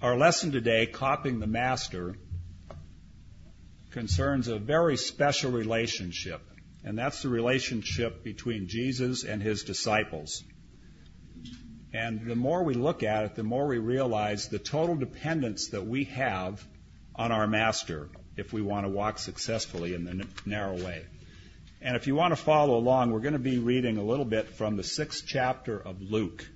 Our lesson today, Copying the Master, concerns a very special relationship, and that's the relationship between Jesus and his disciples. And the more we look at it, the more we realize the total dependence that we have on our Master if we want to walk successfully in the narrow way. And if you want to follow along, we're going to be reading a little bit from the 6th chapter of Luke.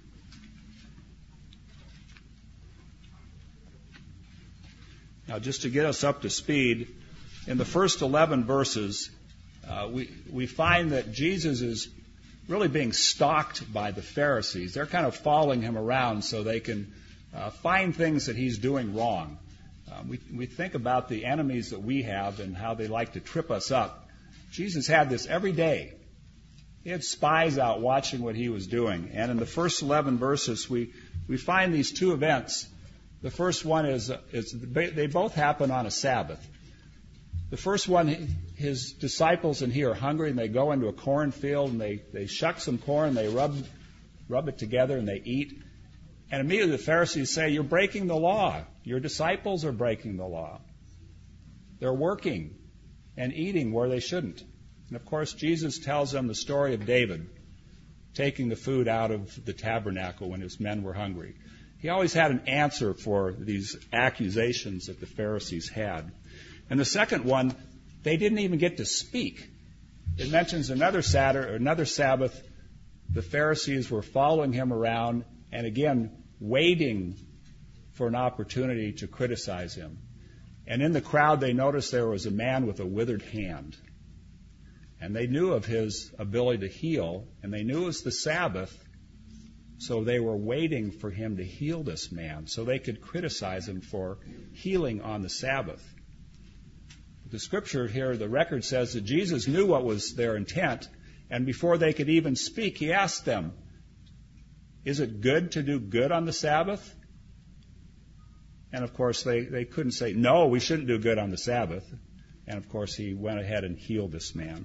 Now, just to get us up to speed, in the first 11 verses, we find that Jesus is really being stalked by the Pharisees. They're kind of following him around so they can find things that he's doing wrong. We think about the enemies that we have and how they like to trip us up. Jesus had this every day. He had spies out watching what he was doing. And in the first 11 verses, we find these two events. The first one is they both happen on a Sabbath. The first one, his disciples and he are hungry, and they go into a cornfield, and they shuck some corn, they rub it together, and they eat. And immediately the Pharisees say, "You're breaking the law. Your disciples are breaking the law. They're working and eating where they shouldn't." And of course, Jesus tells them the story of David taking the food out of the tabernacle when his men were hungry. He always had an answer for these accusations that the Pharisees had. And the second one, they didn't even get to speak. It mentions another Sabbath, the Pharisees were following him around and again waiting for an opportunity to criticize him. And in the crowd, they noticed there was a man with a withered hand. And they knew of his ability to heal, and they knew it was the Sabbath, so they were waiting for him to heal this man so they could criticize him for healing on the Sabbath. The scripture here, the record says that Jesus knew what was their intent, and before they could even speak, he asked them, "Is it good to do good on the Sabbath?" And of course, they couldn't say, "No, we shouldn't do good on the Sabbath." And of course, he went ahead and healed this man.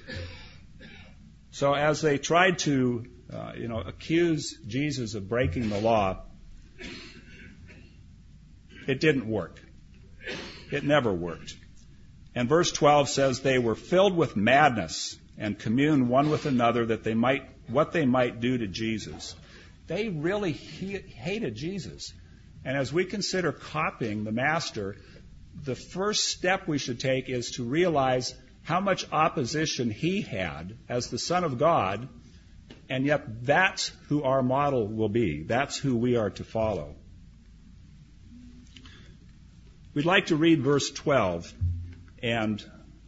So as they tried to accuse Jesus of breaking the law, it didn't work. It never worked. And verse 12 says they were filled with madness and communed one with another what they might do to Jesus. They really hated Jesus. And as we consider copying the Master, the first step we should take is to realize how much opposition he had as the Son of God, and yet that's who our model will be. That's who we are to follow. We'd like to read verse 12, and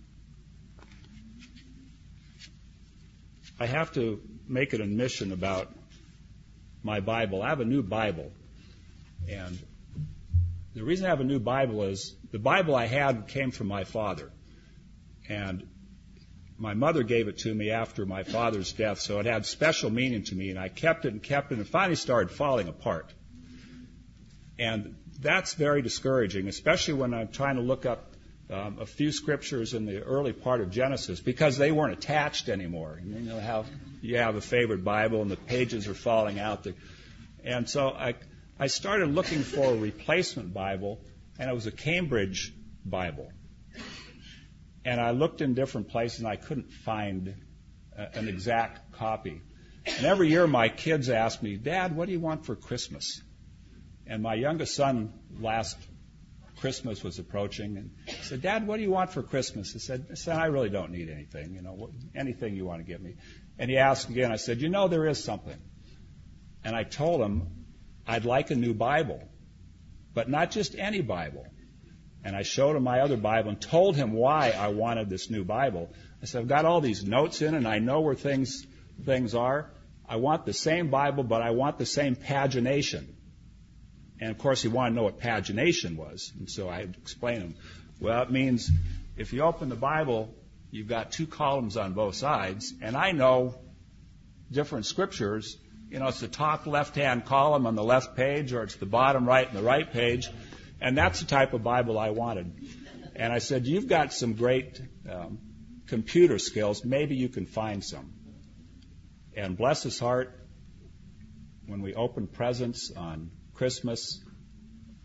I have to make an admission about my Bible. I have a new Bible, and the reason I have a new Bible is the Bible I had came from my father, and my mother gave it to me after my father's death, so it had special meaning to me, and I kept it, and finally started falling apart. And that's very discouraging, especially when I'm trying to look up a few scriptures in the early part of Genesis, because they weren't attached anymore. You know how you have a favorite Bible and the pages are falling out. And so I started looking for a replacement Bible, and it was a Cambridge Bible. And I looked in different places, and I couldn't find an exact copy. And every year my kids ask me, "Dad, what do you want for Christmas?" And my youngest son, last Christmas was approaching, and he said, "Dad, what do you want for Christmas?" I said, "I really don't need anything, anything you want to give me." And he asked again. I said, "There is something." And I told him I'd like a new Bible, but not just any Bible. And I showed him my other Bible and told him why I wanted this new Bible. I said, "I've got all these notes in, and I know where things are. I want the same Bible, but I want the same pagination." And, of course, he wanted to know what pagination was. And so I explained to him, well, it means if you open the Bible, you've got two columns on both sides. And I know different scriptures. It's the top left-hand column on the left page, or it's the bottom right on the right page. And that's the type of Bible I wanted. And I said, "You've got some great computer skills. Maybe you can find some." And bless his heart, when we opened presents on Christmas,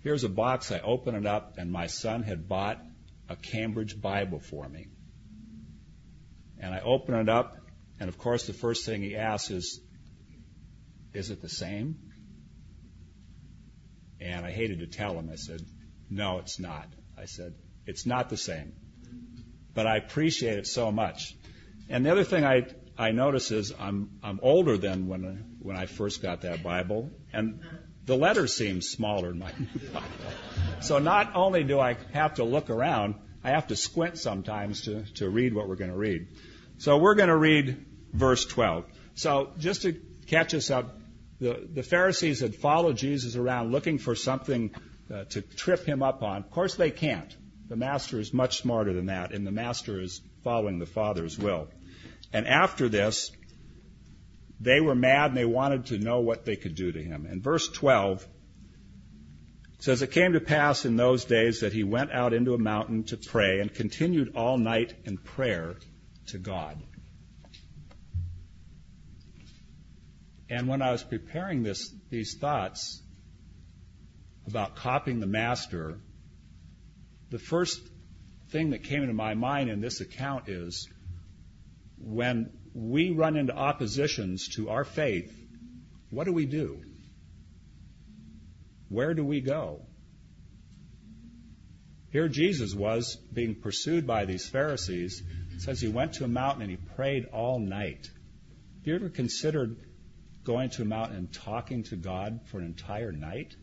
Here's a box. I open it up, and my son had bought a Cambridge Bible for me. And I open it up, and of course the first thing he asks is it the same? And I hated to tell him. I said, no, it's not. I said, it's not the same. But I appreciate it so much. And the other thing I notice is I'm older than when I first got that Bible, and the letters seem smaller in my new Bible. So not only do I have to look around, I have to squint sometimes to read what we're going to read. So we're going to read verse 12. So just to catch us up, the Pharisees had followed Jesus around looking for something to trip him up on. Of course, they can't. The Master is much smarter than that, and the Master is following the Father's will. And after this, they were mad and they wanted to know what they could do to him. In verse 12, it says, it came to pass in those days that he went out into a mountain to pray and continued all night in prayer to God. And when I was preparing these thoughts about copying the Master, the first thing that came into my mind in this account is when we run into oppositions to our faith, what do? Where do we go? Here Jesus was being pursued by these Pharisees. It says he went to a mountain and he prayed all night. Have you ever considered going to a mountain and talking to God for an entire night?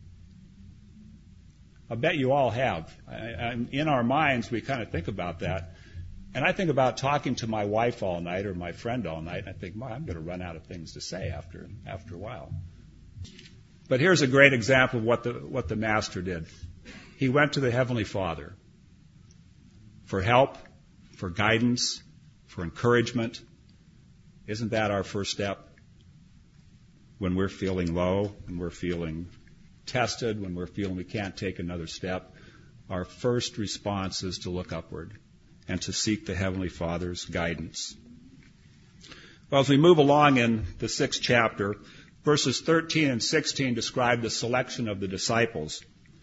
I bet you all have. In our minds, we kind of think about that. And I think about talking to my wife all night or my friend all night, and I think, I'm going to run out of things to say after a while. But here's a great example of what the Master did. He went to the Heavenly Father for help, for guidance, for encouragement. Isn't that our first step? When we're feeling low, when we're feeling tested, when we're feeling we can't take another step, our first response is to look upward and to seek the Heavenly Father's guidance. Well, as we move along in the 6th chapter, verses 13 and 16 describe the selection of the disciples.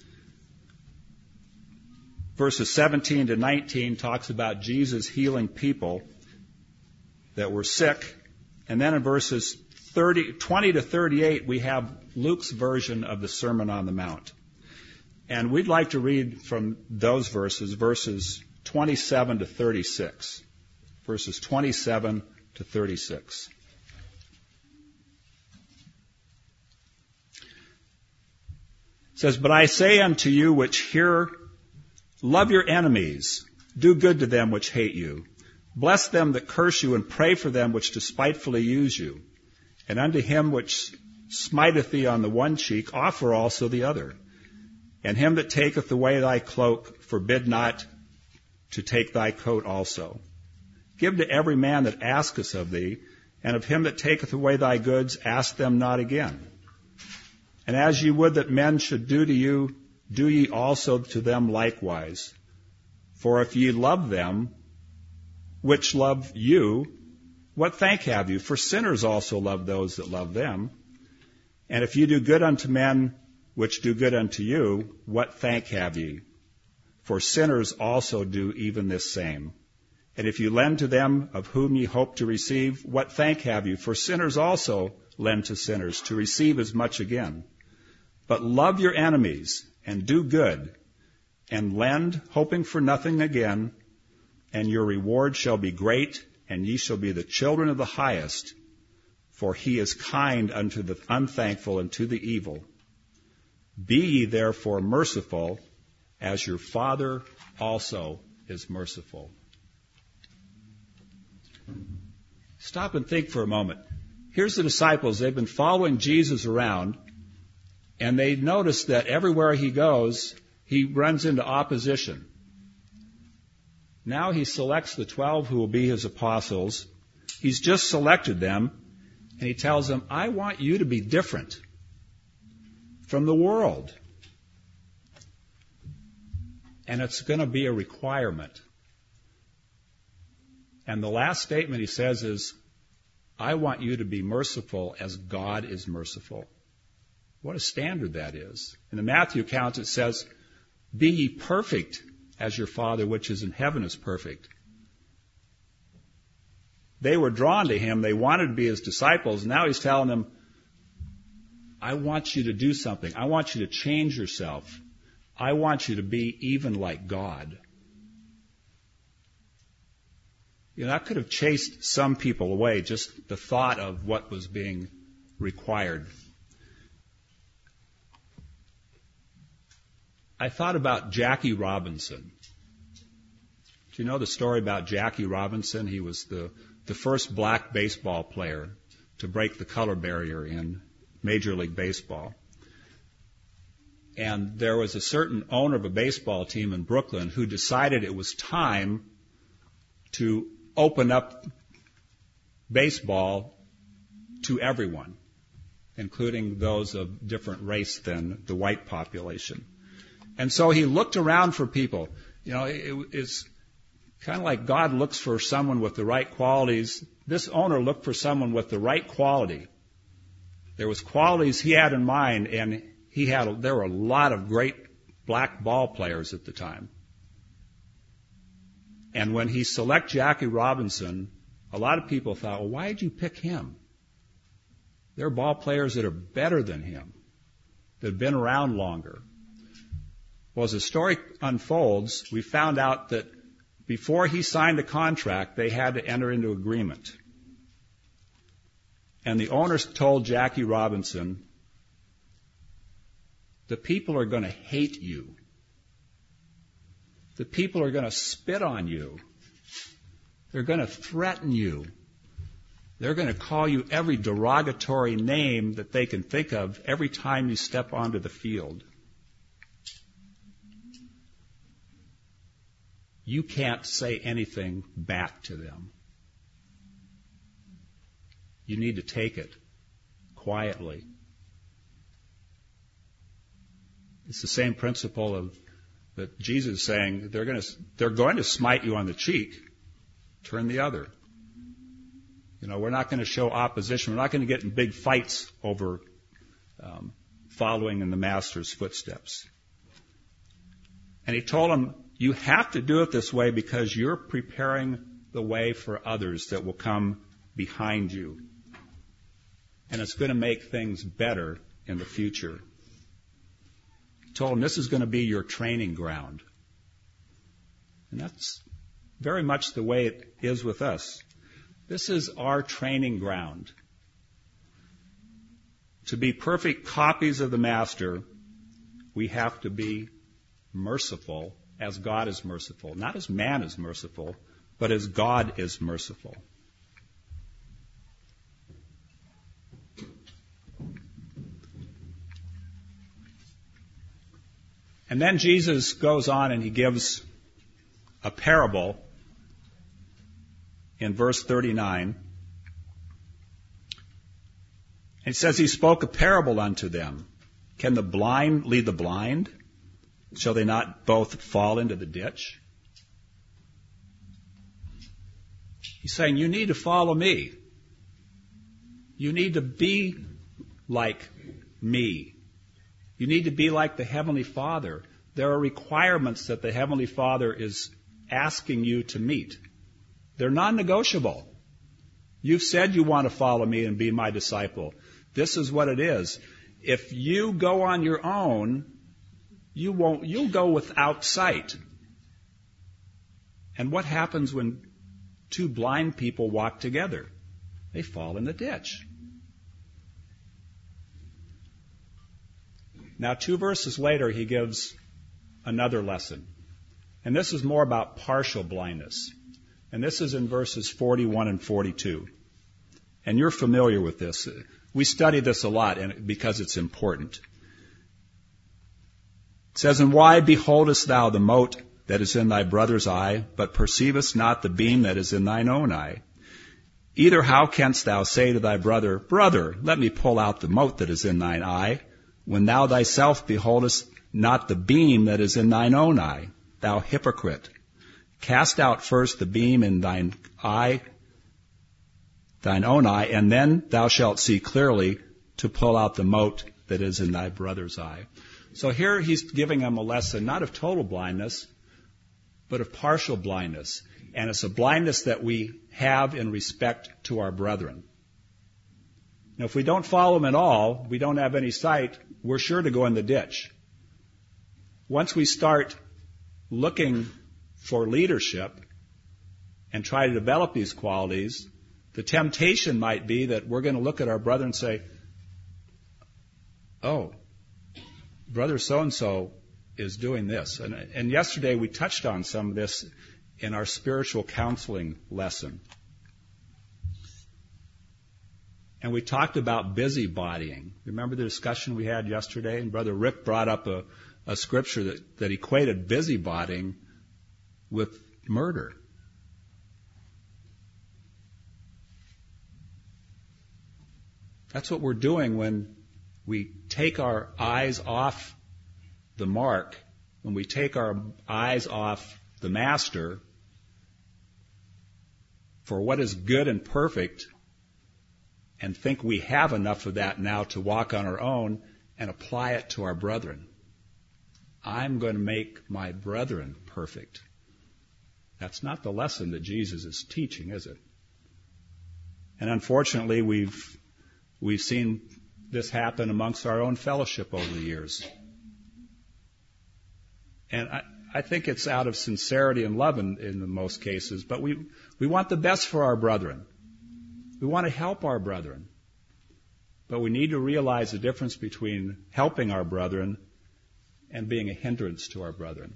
Verses 17 to 19 talks about Jesus healing people that were sick. And then in verses 20 to 38, we have Luke's version of the Sermon on the Mount. And we'd like to read from those verses 27 to 36. Verses 27 to 36. It says, but I say unto you which hear, love your enemies, do good to them which hate you, bless them that curse you, and pray for them which despitefully use you. And unto him which smiteth thee on the one cheek, offer also the other. And him that taketh away thy cloak, forbid not to take thy coat also. Give to every man that asketh of thee, and of him that taketh away thy goods, ask them not again. And as ye would that men should do to you, do ye also to them likewise. For if ye love them which love you, what thank have you? For sinners also love those that love them. And if ye do good unto men which do good unto you, what thank have ye? For sinners also do even this same. And if you lend to them of whom ye hope to receive, what thank have you? For sinners also lend to sinners to receive as much again. But love your enemies, and do good, and lend, hoping for nothing again, and your reward shall be great, and ye shall be the children of the highest, for he is kind unto the unthankful and to the evil. Be ye therefore merciful, as your Father also is merciful. Stop and think for a moment. Here's the disciples. They've been following Jesus around, and they notice that everywhere he goes, he runs into opposition. Now he selects the 12 who will be his apostles. He's just selected them, and he tells them, I want you to be different from the world. And it's going to be a requirement. And the last statement he says is, I want you to be merciful as God is merciful. What a standard that is. In the Matthew account it says, "Be ye perfect as your Father which is in heaven is perfect." They were drawn to him. They wanted to be his disciples. Now he's telling them, I want you to do something. I want you to change yourself. I want you to be even like God. You know, that could have chased some people away, just the thought of what was being required. I thought about Jackie Robinson. Do you know the story about Jackie Robinson? He was the first black baseball player to break the color barrier in Major League Baseball. And there was a certain owner of a baseball team in Brooklyn who decided it was time to open up baseball to everyone, including those of different race than the white population. And so he looked around for people. You know, it's kind of like God looks for someone with the right qualities. This owner looked for someone with the right quality. There was qualities he had in mind, and there were a lot of great black ball players at the time. And when he selected Jackie Robinson, a lot of people thought, well, why did you pick him? There are ball players that are better than him, that have been around longer. Well, as the story unfolds, we found out that before he signed a contract, they had to enter into agreement. And the owners told Jackie Robinson, the people are going to hate you. The people are going to spit on you. They're going to threaten you. They're going to call you every derogatory name that they can think of every time you step onto the field. You can't say anything back to them. You need to take it quietly. It's the same principle that Jesus is saying, they're going to smite you on the cheek. Turn the other. You know, we're not going to show opposition. We're not going to get in big fights over following in the Master's footsteps. And he told them, you have to do it this way because you're preparing the way for others that will come behind you. And it's going to make things better in the future. He told them this is going to be your training ground. And that's very much the way it is with us. This is our training ground. To be perfect copies of the Master, we have to be merciful as God is merciful. Not as man is merciful, but as God is merciful. And then Jesus goes on and he gives a parable in verse 39. It says, he spoke a parable unto them. Can the blind lead the blind? Shall they not both fall into the ditch? He's saying, you need to follow me. You need to be like me. You need to be like the Heavenly Father. There are requirements that the Heavenly Father is asking you to meet. They're non-negotiable. You've said you want to follow me and be my disciple. This is what it is. If you go on your own, you'll go without sight. And what happens when two blind people walk together? They fall in the ditch. Now, 2 verses later, he gives another lesson. And this is more about partial blindness. And this is in verses 41 and 42. And you're familiar with this. We study this a lot because it's important. It says, and why beholdest thou the mote that is in thy brother's eye, but perceivest not the beam that is in thine own eye? Either how canst thou say to thy brother, Brother, let me pull out the mote that is in thine eye, when thou thyself beholdest not the beam that is in thine own eye? Thou hypocrite, cast out first the beam in thine own eye, and then thou shalt see clearly to pull out the mote that is in thy brother's eye. So here he's giving them a lesson not of total blindness, but of partial blindness. And it's a blindness that we have in respect to our brethren. Now, if we don't follow him at all, we don't have any sight, we're sure to go in the ditch. Once we start looking for leadership and try to develop these qualities, the temptation might be that we're going to look at our brother and say, oh, brother so-and-so is doing this. And yesterday we touched on some of this in our spiritual counseling lesson. And we talked about busybodying. Remember the discussion we had yesterday? And Brother Rick brought up a scripture that equated busybodying with murder. That's what we're doing when we take our eyes off the mark, when we take our eyes off the Master for what is good and perfect, and think we have enough of that now to walk on our own and apply it to our brethren. I'm going to make my brethren perfect. That's not the lesson that Jesus is teaching, is it? And unfortunately, we've seen this happen amongst our own fellowship over the years. And I think it's out of sincerity and love in most cases, but we want the best for our brethren. We want to help our brethren. But we need to realize the difference between helping our brethren and being a hindrance to our brethren.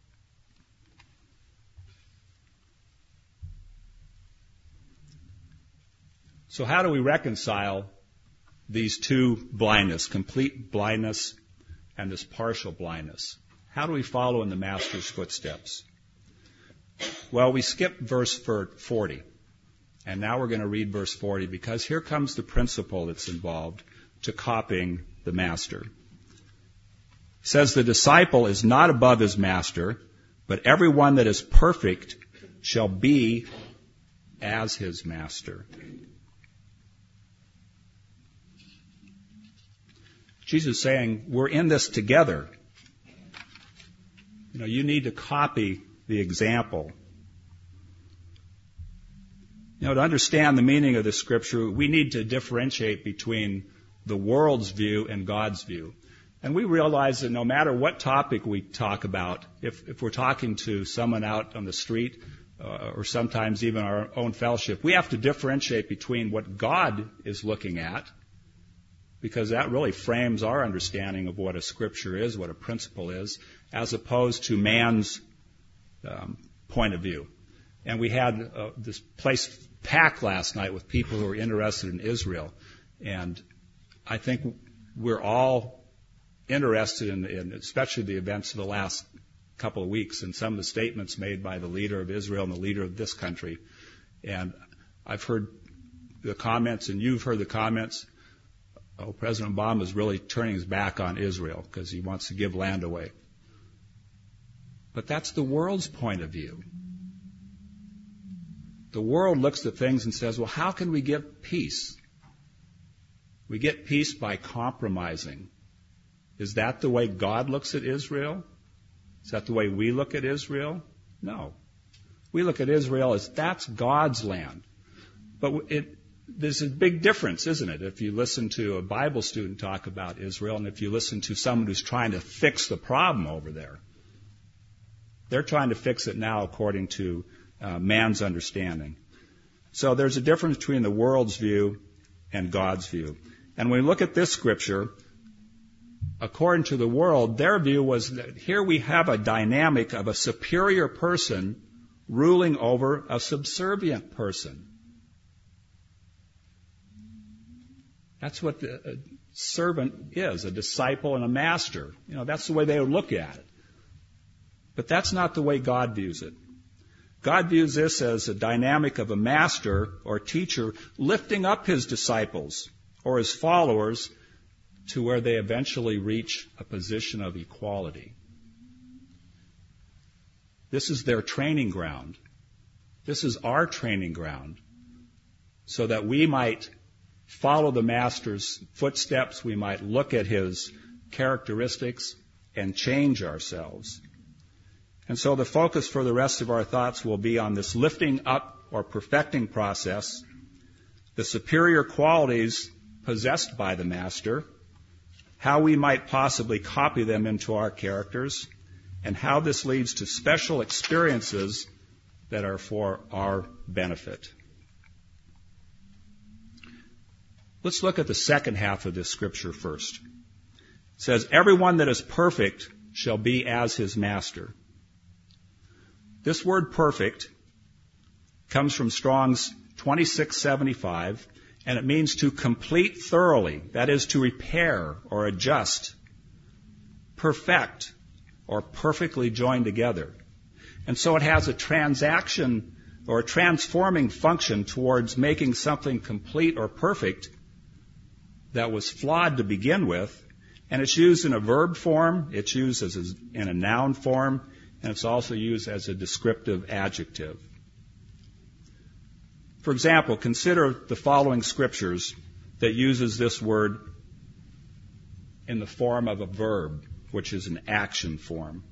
So how do we reconcile these two blindness, complete blindness and this partial blindness? How do we follow in the Master's footsteps? Well, we skipped verse 40. And now we're going to read verse 40 because here comes the principle that's involved to copying the Master. It says, the disciple is not above his master, but everyone that is perfect shall be as his master. Jesus is saying, we're in this together. You need to copy the example. To understand the meaning of the scripture, we need to differentiate between the world's view and God's view. And we realize that no matter what topic we talk about, if we're talking to someone out on the street, or sometimes even our own fellowship, we have to differentiate between what God is looking at, because that really frames our understanding of what a scripture is, what a principle is, as opposed to man's point of view. And we had this place packed last night with people who were interested in Israel. And I think we're all interested in especially the events of the last couple of weeks and some of the statements made by the leader of Israel and the leader of this country. And I've heard the comments, and you've heard the comments. Oh, President Obama is really turning his back on Israel because he wants to give land away. But that's the world's point of view. The world looks at things and says, well, how can we get peace? We get peace by compromising. Is that the way God looks at Israel? Is that the way we look at Israel? No. We look at Israel as that's God's land. But there's a big difference, isn't it? If you listen to a Bible student talk about Israel and if you listen to someone who's trying to fix the problem over there. They're trying to fix it now according to man's understanding. So there's a difference between the world's view and God's view. And when we look at this scripture, according to the world, their view was that here we have a dynamic of a superior person ruling over a subservient person. That's what a servant is, a disciple and a master. That's the way they would look at it. But that's not the way God views it. God views this as a dynamic of a master or teacher lifting up his disciples or his followers to where they eventually reach a position of equality. This is their training ground. This is our training ground so that we might follow the Master's footsteps. We might look at his characteristics and change ourselves. And so the focus for the rest of our thoughts will be on this lifting up or perfecting process, the superior qualities possessed by the Master, how we might possibly copy them into our characters, and how this leads to special experiences that are for our benefit. Let's look at the second half of this scripture first. It says, "Everyone that is perfect shall be as his Master." This word perfect comes from Strong's 2675, and it means to complete thoroughly, that is, to repair or adjust, perfect, or perfectly join together. And so it has a transaction or a transforming function towards making something complete or perfect that was flawed to begin with. And it's used in a verb form, it's used in a noun form, and it's also used as a descriptive adjective. For example, consider the following scriptures that uses this word in the form of a verb, which is an action form.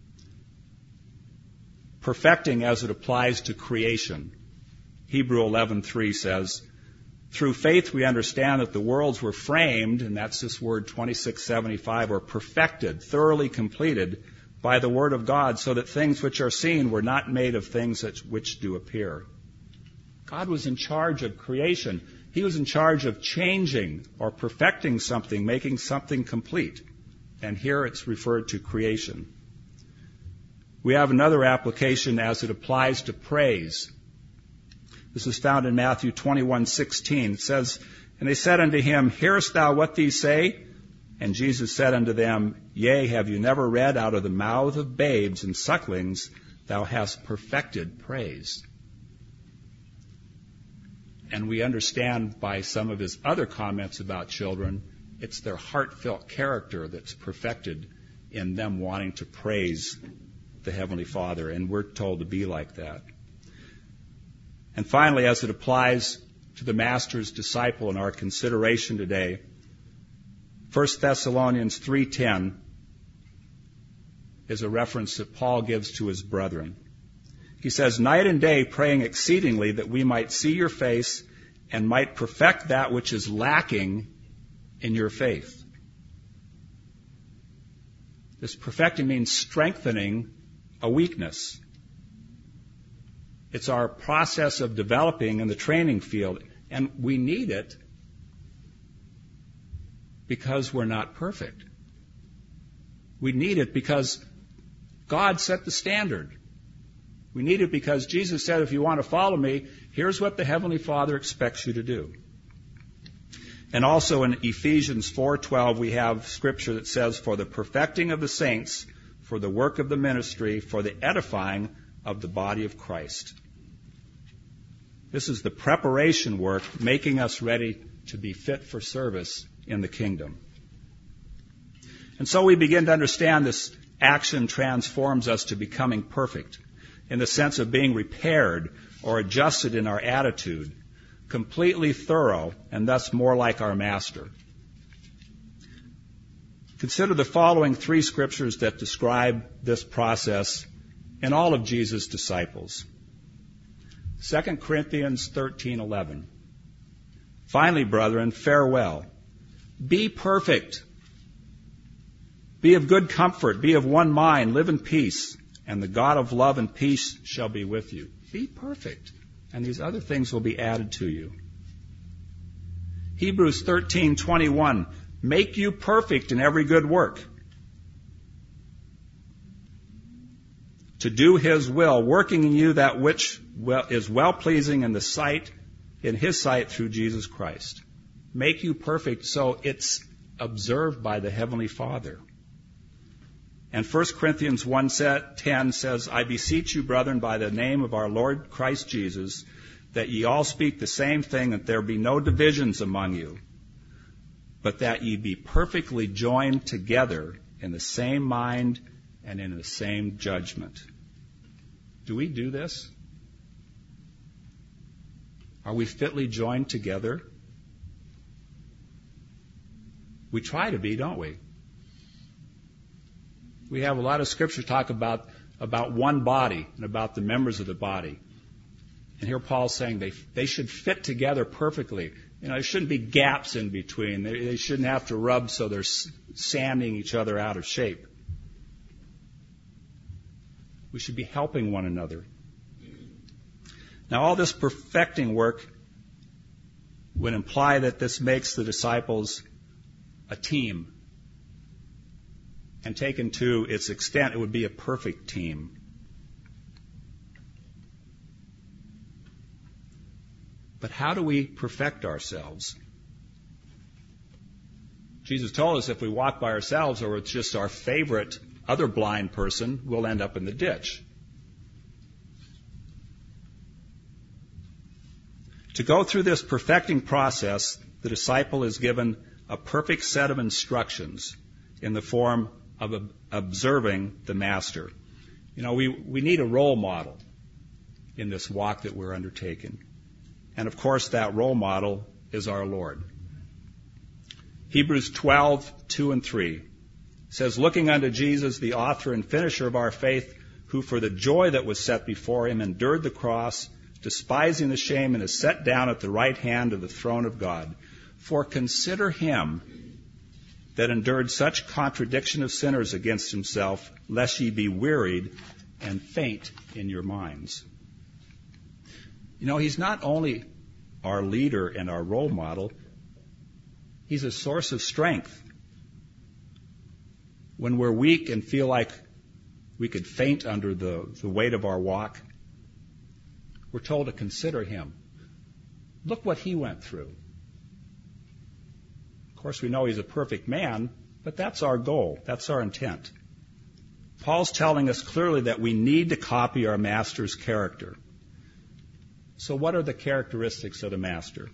Perfecting as it applies to creation. Hebrew 11:3 says, "Through faith we understand that the worlds were framed," and that's this word 2675, or perfected, thoroughly completed by the word of God, so that things which are seen were not made of things which do appear. God was in charge of creation. He was in charge of changing or perfecting something, making something complete. And here it's referred to creation. We have another application as it applies to praise. This is found in Matthew 21:16. It says, "And they said unto him, Hearest thou what these say? And Jesus said unto them, Yea, have you never read, out of the mouth of babes and sucklings thou hast perfected praise?" And we understand by some of his other comments about children, it's their heartfelt character that's perfected in them wanting to praise the Heavenly Father, and we're told to be like that. And finally, as it applies to the Master's disciple in our consideration today, 1 Thessalonians 3:10 is a reference that Paul gives to his brethren. He says, "Night and day praying exceedingly that we might see your face and might perfect that which is lacking in your faith." This perfecting means strengthening a weakness. It's our process of developing in the training field, and we need it because we're not perfect. We need it because God set the standard. We need it because Jesus said, if you want to follow me, here's what the Heavenly Father expects you to do. And also in Ephesians 4:12, we have scripture that says, "For the perfecting of the saints, for the work of the ministry, for the edifying of the body of Christ." This is the preparation work, making us ready to be fit for service in the kingdom. And so we begin to understand this action transforms us to becoming perfect, in the sense of being repaired or adjusted in our attitude, completely thorough, and thus more like our Master. Consider the following three scriptures that describe this process in all of Jesus' disciples. 2 Corinthians 13:11. "Finally, brethren, farewell. Be perfect. Be of good comfort. Be of one mind. Live in peace. And the God of love and peace shall be with you." Be perfect. And these other things will be added to you. Hebrews 13:21. "Make you perfect in every good work, to do his will, working in you that which is well-pleasing in his sight through Jesus Christ." Make you perfect so it's observed by the Heavenly Father. And 1 Corinthians 1:10 says, "I beseech you, brethren, by the name of our Lord Christ Jesus, that ye all speak the same thing, that there be no divisions among you, but that ye be perfectly joined together in the same mind and in the same judgment." Do we do this? Are we fitly joined together? We try to be, don't we? We have a lot of scripture talk about one body and about the members of the body. And here Paul's saying they should fit together perfectly. There shouldn't be gaps in between. They shouldn't have to rub so they're sanding each other out of shape. We should be helping one another. Now, all this perfecting work would imply that this makes the disciples a team. And taken to its extent, it would be a perfect team. But how do we perfect ourselves? Jesus told us if we walk by ourselves or it's just our favorite other blind person, we'll end up in the ditch. To go through this perfecting process, the disciple is given a perfect set of instructions in the form of observing the Master. We need a role model in this walk that we're undertaking. And of course, that role model is our Lord. Hebrews 12:2 and 3 says, looking unto Jesus, the author and finisher of our faith, who for the joy that was set before him endured the cross, despising the shame, and is set down at the right hand of the throne of God. For consider him that endured such contradiction of sinners against himself, lest ye be wearied and faint in your minds. He's not only our leader and our role model, he's a source of strength. When we're weak and feel like we could faint under the weight of our walk, we're told to consider him. Look what he went through. Of course, we know he's a perfect man, but that's our goal. That's our intent. Paul's telling us clearly that we need to copy our Master's character. So what are the characteristics of the Master?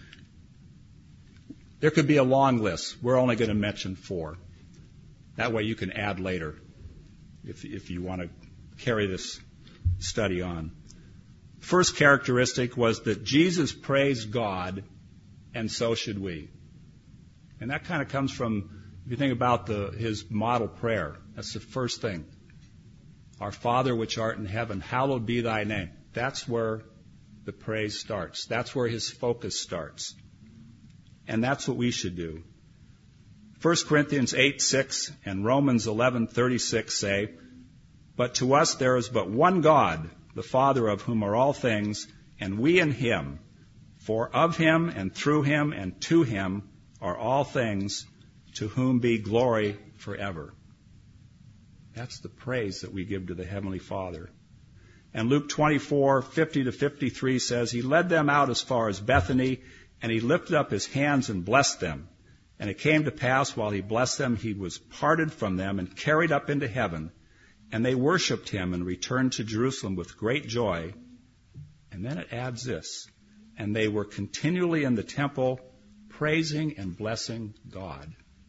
There could be a long list. We're only going to mention 4. That way you can add later if you want to carry this study on. First characteristic was that Jesus praised God, and so should we. And that kind of comes from, if you think about his model prayer, that's the first thing. Our Father which art in heaven, hallowed be thy name. That's where the praise starts. That's where his focus starts. And that's what we should do. 1 Corinthians 8:6 and Romans 11:36 say, but to us there is but one God, the Father of whom are all things, and we in him. For of him and through him and to him are all things, to whom be glory forever. That's the praise that we give to the Heavenly Father. And Luke 24:50-53 says, he led them out as far as Bethany, and he lifted up his hands and blessed them. And it came to pass, while he blessed them, he was parted from them and carried up into heaven. And they worshipped him and returned to Jerusalem with great joy. And then it adds this, and they were continually in the temple, praising and blessing God.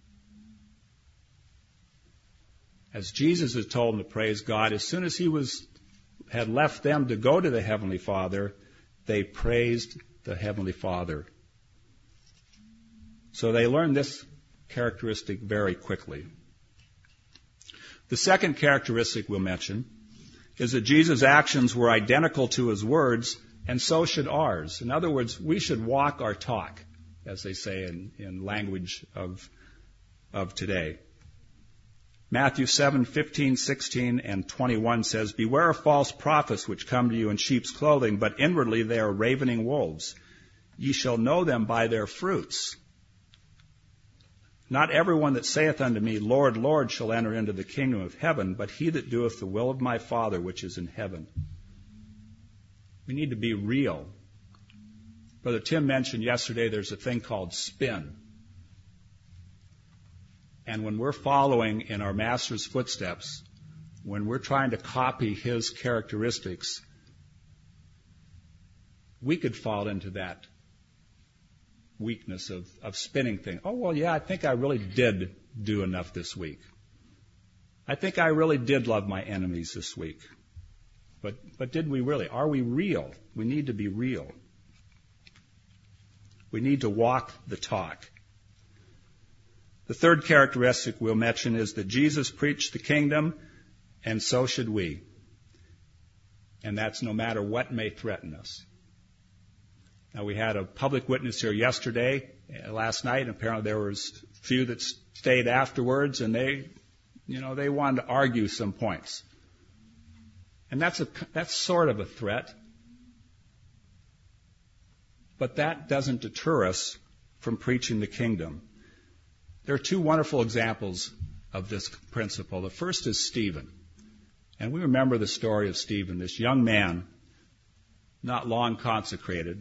As Jesus had told them to praise God, as soon as he had left them to go to the Heavenly Father, they praised the Heavenly Father. So they learned this characteristic very quickly. The second characteristic we'll mention is that Jesus' actions were identical to his words, and so should ours. In other words, we should walk our talk, as they say in language of today. Matthew 7:15, 16, and 21 says, beware of false prophets which come to you in sheep's clothing, but inwardly they are ravening wolves. Ye shall know them by their fruits. Not everyone that saith unto me, Lord, Lord, shall enter into the kingdom of heaven, but he that doeth the will of my Father which is in heaven. We need to be real. Brother Tim mentioned yesterday there's a thing called spin. And when we're following in our Master's footsteps, when we're trying to copy his characteristics, we could fall into that weakness of spinning things. Oh, well, yeah, I think I really did do enough this week. I think I really did love my enemies this week. But did we really? Are we real? We need to be real. We need to walk the talk. The third characteristic we'll mention is that Jesus preached the kingdom, and so should we. And that's no matter what may threaten us. Now, we had a public witness here last night, and apparently there was a few that stayed afterwards, and they wanted to argue some points. And that's sort of a threat. But that doesn't deter us from preaching the kingdom. There are two wonderful examples of this principle. The first is Stephen. And we remember the story of Stephen, this young man, not long consecrated.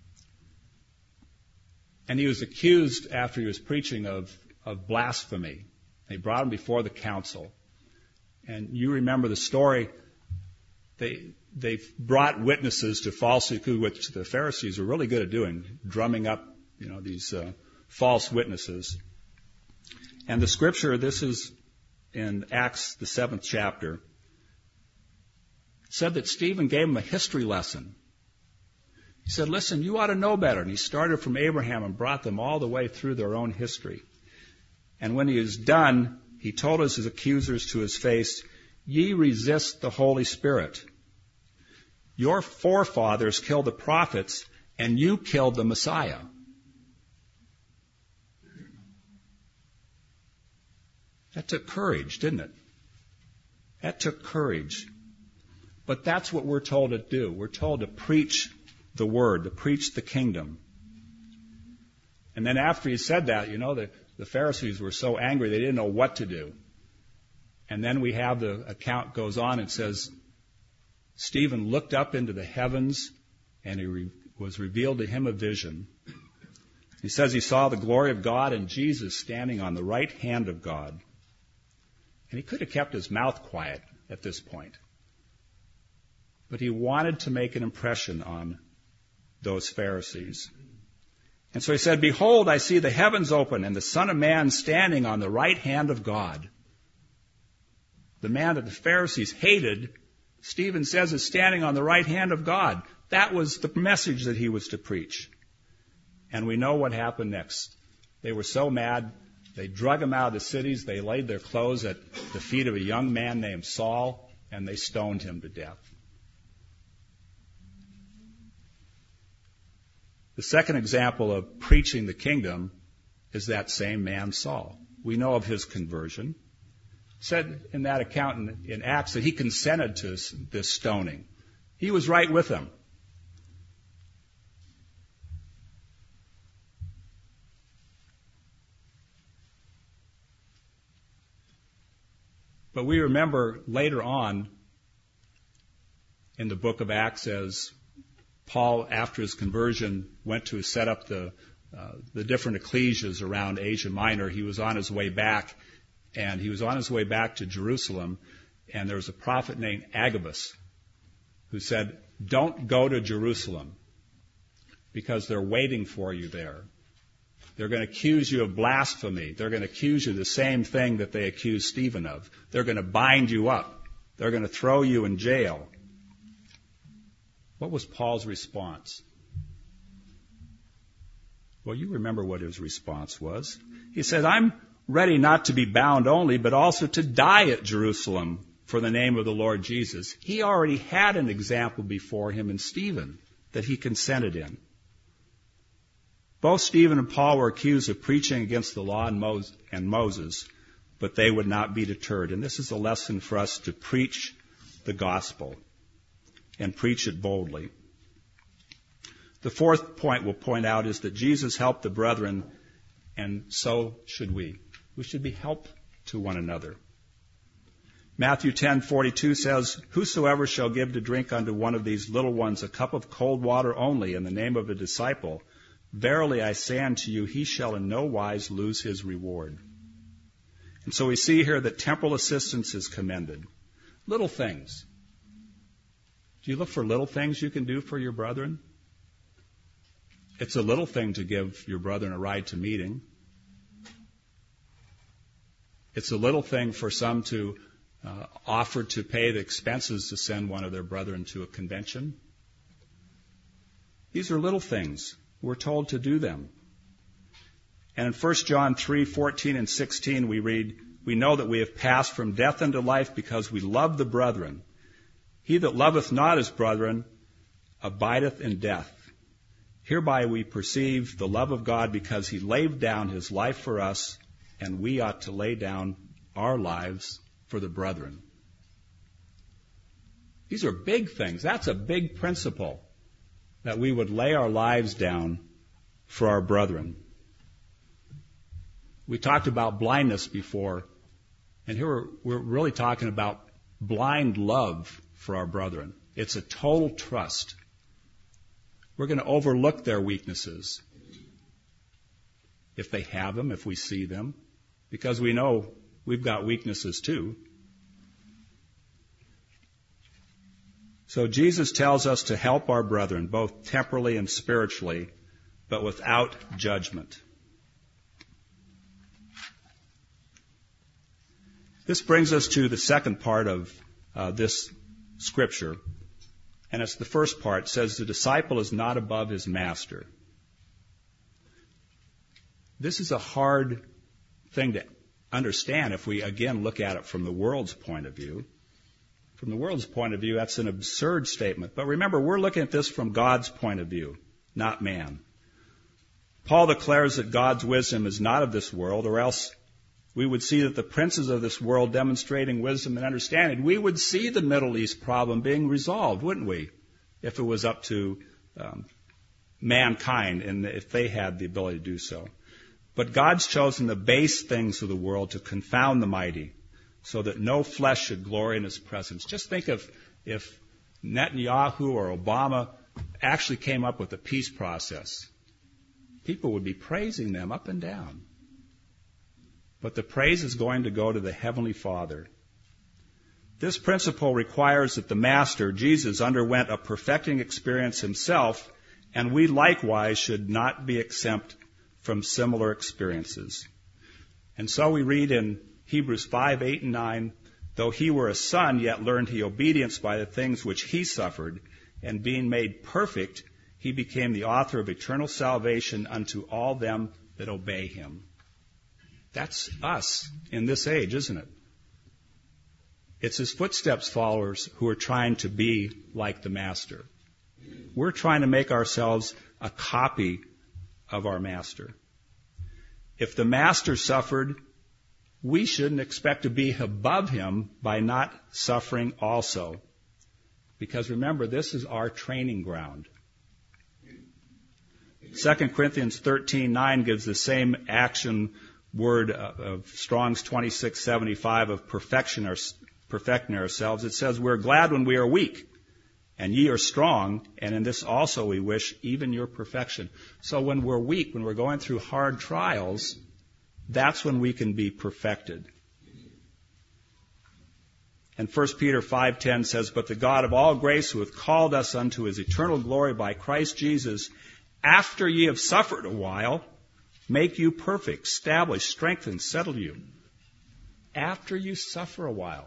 And he was accused after he was preaching of blasphemy. They brought him before the council. And you remember the story. They brought witnesses to falsely accuse, which the Pharisees were really good at doing, drumming up, these false witnesses. And the scripture, this is in Acts, the 7th chapter, said that Stephen gave him a history lesson. He said, listen, you ought to know better. And he started from Abraham and brought them all the way through their own history. And when he was done, he told his accusers to his face, ye resist the Holy Spirit. Your forefathers killed the prophets, and you killed the Messiah. That took courage, didn't it? That took courage. But that's what we're told to do. We're told to preach the word, to preach the kingdom. And then after he said that, the Pharisees were so angry they didn't know what to do. And then we have the account goes on and says, Stephen looked up into the heavens and was revealed to him a vision. He says he saw the glory of God and Jesus standing on the right hand of God. And he could have kept his mouth quiet at this point. But he wanted to make an impression on those Pharisees. And so he said, behold, I see the heavens open and the Son of Man standing on the right hand of God. The man that the Pharisees hated, Stephen says, is standing on the right hand of God. That was the message that he was to preach. And we know what happened next. They were so mad, they drug him out of the cities, they laid their clothes at the feet of a young man named Saul, and they stoned him to death. The second example of preaching the kingdom is that same man, Saul. We know of his conversion. It said in that account in Acts that he consented to this stoning. He was right with them. But we remember later on in the book of Acts as Paul, after his conversion, went to set up the different ecclesias around Asia Minor. He was on his way back, and he was on his way back to Jerusalem, and there was a prophet named Agabus who said, don't go to Jerusalem because they're waiting for you there. They're going to accuse you of blasphemy. They're going to accuse you of the same thing that they accused Stephen of. They're going to bind you up. They're going to throw you in jail. What was Paul's response? Well, you remember what his response was. He said, I'm ready not to be bound only, but also to die at Jerusalem for the name of the Lord Jesus. He already had an example before him in Stephen that he consented in. Both Stephen and Paul were accused of preaching against the law and Moses, but they would not be deterred. And this is a lesson for us to preach the gospel and preach it boldly. The fourth point we'll point out is that Jesus helped the brethren, and so should we. We should be help to one another. Matthew 10:42 says, whosoever shall give to drink unto one of these little ones a cup of cold water only in the name of a disciple, verily I say unto you, he shall in no wise lose his reward. And so we see here that temporal assistance is commended. Little things. Do you look for little things you can do for your brethren? It's a little thing to give your brethren a ride to meeting. It's a little thing for some to offer to pay the expenses to send one of their brethren to a convention. These are little things. We're told to do them. And in 1 John 3:14 and 16 we read, "We know that we have passed from death unto life because we love the brethren. He that loveth not his brethren abideth in death. Hereby we perceive the love of God because he laid down his life for us, and we ought to lay down our lives for the brethren." These are big things. That's a big principle, that we would lay our lives down for our brethren. We talked about blindness before, and here we're really talking about blind love for our brethren. It's a total trust. We're going to overlook their weaknesses if they have them, if we see them, because we know we've got weaknesses too. So Jesus tells us to help our brethren, both temporally and spiritually, but without judgment. This brings us to the second part of this scripture, and it's the first part. It says, the disciple is not above his master. This is a hard thing to understand if we, again, look at it from the world's point of view. From the world's point of view, that's an absurd statement. But remember, we're looking at this from God's point of view, not man. Paul declares that God's wisdom is not of this world, or else we would see that the princes of this world demonstrating wisdom and understanding, we would see the Middle East problem being resolved, wouldn't we? If it was up to mankind and if they had the ability to do so. But God's chosen the base things of the world to confound the mighty, so that no flesh should glory in his presence. Just think of if Netanyahu or Obama actually came up with a peace process. People would be praising them up and down. But the praise is going to go to the Heavenly Father. This principle requires that the Master, Jesus, underwent a perfecting experience himself, and we likewise should not be exempt from similar experiences. And so we read in Hebrews 5:8 and 9, though he were a son, yet learned he obedience by the things which he suffered, and being made perfect, he became the author of eternal salvation unto all them that obey him. That's us in this age, isn't it? It's his footsteps followers who are trying to be like the Master. We're trying to make ourselves a copy of our Master. If the Master suffered, we shouldn't expect to be above him by not suffering also. Because remember, this is our training ground. 2 Corinthians 13:9 gives the same action word of Strong's 2675 of perfecting ourselves. It says, we're glad when we are weak, and ye are strong, and in this also we wish even your perfection. So when we're weak, when we're going through hard trials, that's when we can be perfected. And 1 Peter 5:10 says, but the God of all grace, who hath called us unto his eternal glory by Christ Jesus, after ye have suffered a while, make you perfect, establish, strengthen, settle you. After you suffer a while.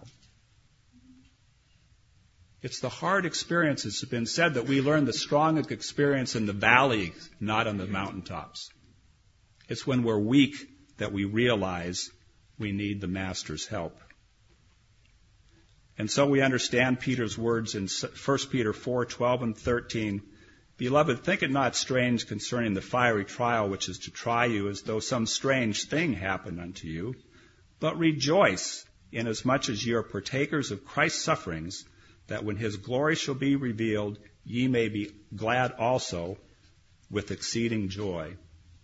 It's the hard experiences. It's been said that we learn the strong experience in the valley, not on the mountaintops. It's when we're weak that we realize we need the Master's help. And so we understand Peter's words in 1 Peter 4:12 and 13. Beloved, think it not strange concerning the fiery trial which is to try you, as though some strange thing happened unto you. But rejoice, inasmuch as ye are partakers of Christ's sufferings, that when his glory shall be revealed, ye may be glad also with exceeding joy.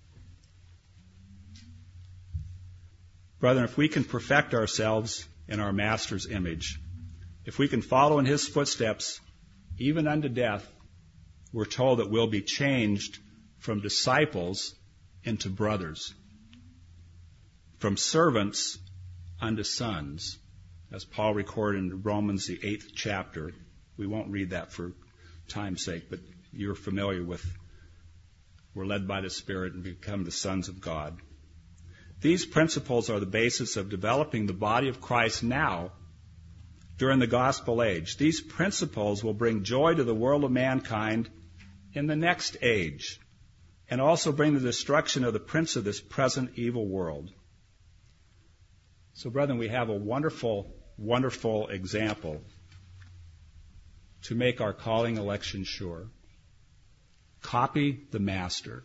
Brethren, if we can perfect ourselves in our Master's image, if we can follow in his footsteps, even unto death, we're told that we'll be changed from disciples into brothers, from servants unto sons, as Paul recorded in Romans, the 8th chapter. We won't read that for time's sake, but you're familiar with, we're led by the Spirit and become the sons of God. These principles are the basis of developing the body of Christ now, during the gospel age. These principles will bring joy to the world of mankind in the next age, and also bring the destruction of the prince of this present evil world. So, brethren, we have a wonderful, wonderful example to make our calling election sure. Copy the Master.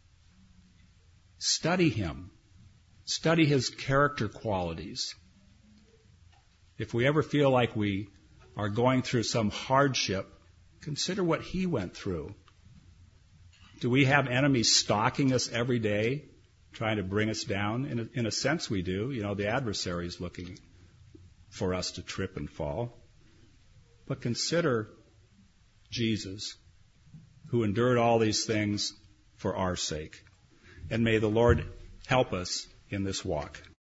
Study him. Study his character qualities. If we ever feel like we are going through some hardship, consider what he went through. Do we have enemies stalking us every day, trying to bring us down? In a sense, we do. You know, the adversary is looking for us to trip and fall. But consider Jesus, who endured all these things for our sake. And may the Lord help us in this walk.